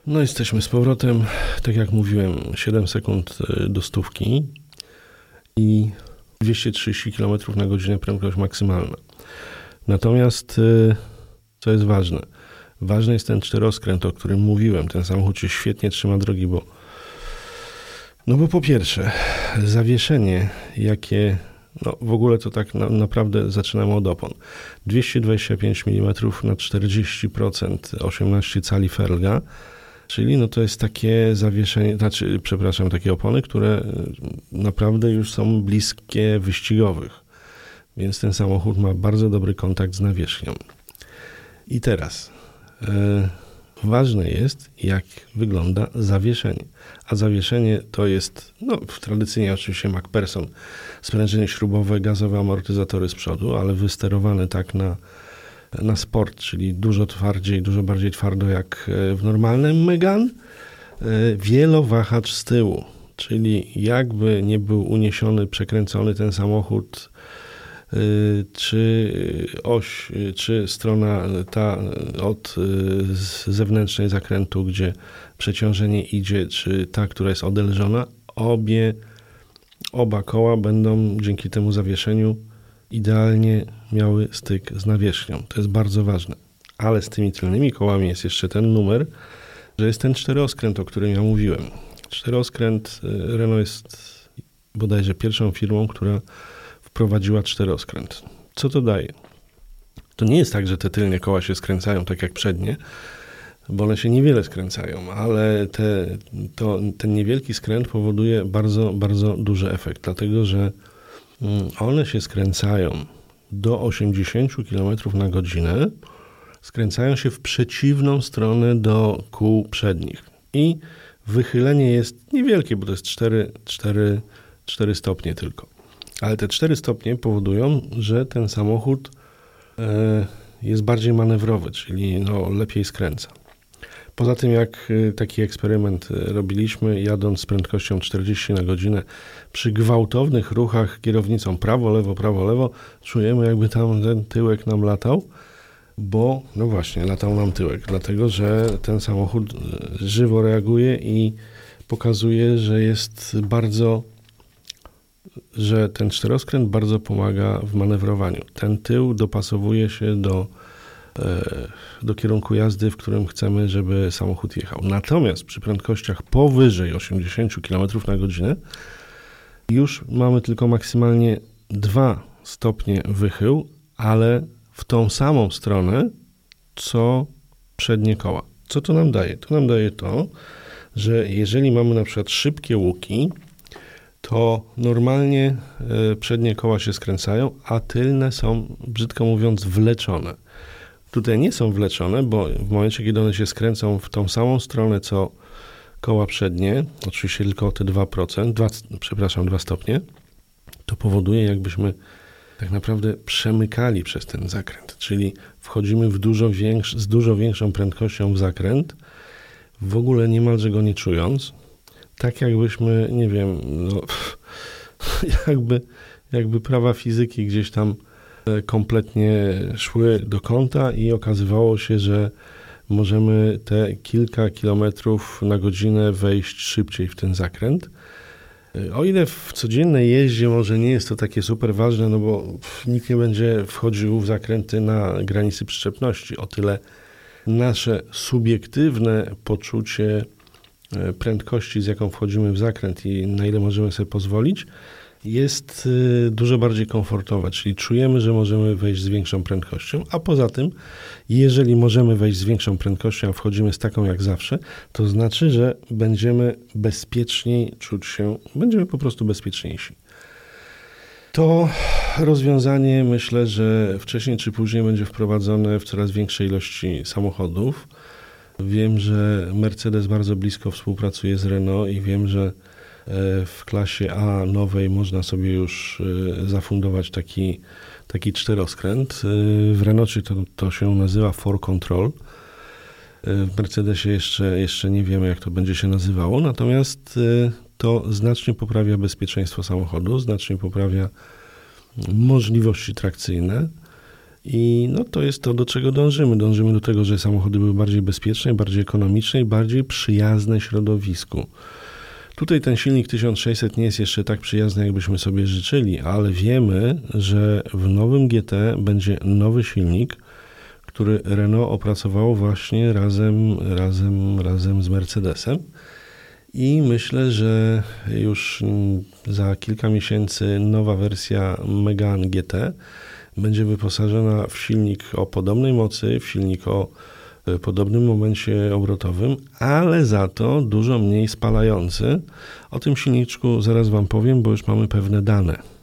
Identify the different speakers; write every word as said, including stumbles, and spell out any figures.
Speaker 1: No jesteśmy z powrotem. Tak jak mówiłem, siedem sekund do stówki i dwieście trzydzieści kilometrów na godzinę prędkość maksymalna. Natomiast co jest ważne? Ważny jest ten czteroskręt, o którym mówiłem. Ten samochód się świetnie trzyma drogi, bo no bo po pierwsze zawieszenie, jakie no w ogóle to tak na, naprawdę zaczynamy od opon. dwieście dwadzieścia pięć milimetrów na czterdzieści procent, osiemnaście cali felga, czyli no to jest takie zawieszenie, znaczy przepraszam, takie opony, które naprawdę już są bliskie wyścigowych. Więc ten samochód ma bardzo dobry kontakt z nawierzchnią. I teraz e, ważne jest, jak wygląda zawieszenie. A zawieszenie to jest, no tradycyjnie oczywiście MacPherson, sprężyny śrubowe, gazowe amortyzatory z przodu, ale wysterowane tak na, na sport, czyli dużo twardziej, dużo bardziej twardo jak w normalnym Megane. E, wielowahacz z tyłu, czyli jakby nie był uniesiony, przekręcony ten samochód, czy oś, czy strona ta od zewnętrznej zakrętu, gdzie przeciążenie idzie, czy ta, która jest odelżona, obie, oba koła będą dzięki temu zawieszeniu idealnie miały styk z nawierzchnią. To jest bardzo ważne. Ale z tymi tylnymi kołami jest jeszcze ten numer, że jest ten czteroskręt, o którym ja mówiłem. Czteroskręt, Renault jest bodajże pierwszą firmą, która wprowadziła czteroskręt. Co to daje? To nie jest tak, że te tylnie koła się skręcają tak jak przednie, bo one się niewiele skręcają, ale te, to, ten niewielki skręt powoduje bardzo, bardzo duży efekt, dlatego że one się skręcają do osiemdziesiąt kilometrów na godzinę, skręcają się w przeciwną stronę do kół przednich i wychylenie jest niewielkie, bo to jest cztery, cztery, cztery stopnie tylko. Ale te cztery stopnie powodują, że ten samochód e, jest bardziej manewrowy, czyli no, lepiej skręca. Poza tym, jak taki eksperyment robiliśmy, jadąc z prędkością czterdzieści na godzinę, przy gwałtownych ruchach kierownicą prawo, lewo, prawo, lewo, czujemy, jakby tam ten tyłek nam latał, bo no właśnie, latał nam tyłek, dlatego że ten samochód żywo reaguje i pokazuje, że jest bardzo że ten czteroskręt bardzo pomaga w manewrowaniu. Ten tył dopasowuje się do, do kierunku jazdy, w którym chcemy, żeby samochód jechał. Natomiast przy prędkościach powyżej osiemdziesiąt kilometrów na godzinę już mamy tylko maksymalnie dwa stopnie wychył, ale w tą samą stronę, co przednie koła. Co to nam daje? To nam daje to, że jeżeli mamy na przykład szybkie łuki, to normalnie przednie koła się skręcają, a tylne są, brzydko mówiąc, wleczone. Tutaj nie są wleczone, bo w momencie, kiedy one się skręcą w tą samą stronę, co koła przednie, oczywiście tylko o te dwa procent, dwa, przepraszam, dwa stopnie, to powoduje, jakbyśmy tak naprawdę przemykali przez ten zakręt, czyli wchodzimy w dużo większy, z dużo większą prędkością w zakręt, w ogóle niemalże go nie czując, tak jakbyśmy, nie wiem, no, jakby, jakby prawa fizyki gdzieś tam kompletnie szły do kąta i okazywało się, że możemy te kilka kilometrów na godzinę wejść szybciej w ten zakręt. O ile w codziennej jeździe może nie jest to takie super ważne, no bo nikt nie będzie wchodził w zakręty na granicy przyczepności, o tyle nasze subiektywne poczucie prędkości, z jaką wchodzimy w zakręt i na ile możemy sobie pozwolić, jest dużo bardziej komfortowa, czyli czujemy, że możemy wejść z większą prędkością, a poza tym, jeżeli możemy wejść z większą prędkością, a wchodzimy z taką jak zawsze, to znaczy, że będziemy bezpieczniej czuć się, będziemy po prostu bezpieczniejsi. To rozwiązanie, myślę, że wcześniej czy później będzie wprowadzone w coraz większej ilości samochodów. Wiem, że Mercedes bardzo blisko współpracuje z Renault i wiem, że w klasie A nowej można sobie już zafundować taki, taki czteroskręt. W Renaulcie to, to się nazywa four control. W Mercedesie jeszcze, jeszcze nie wiemy, jak to będzie się nazywało, natomiast to znacznie poprawia bezpieczeństwo samochodu, znacznie poprawia możliwości trakcyjne I no to jest to, do czego dążymy. Dążymy do tego, że samochody były bardziej bezpieczne, bardziej ekonomiczne i bardziej przyjazne środowisku. Tutaj ten silnik tysiąc sześćset nie jest jeszcze tak przyjazny, jakbyśmy sobie życzyli, ale wiemy, że w nowym G T będzie nowy silnik, który Renault opracowało właśnie razem, razem, razem z Mercedesem. I myślę, że już za kilka miesięcy nowa wersja Megane G T będzie wyposażona w silnik o podobnej mocy, w silnik o podobnym momencie obrotowym, ale za to dużo mniej spalający. O tym silniczku zaraz Wam powiem, bo już mamy pewne dane.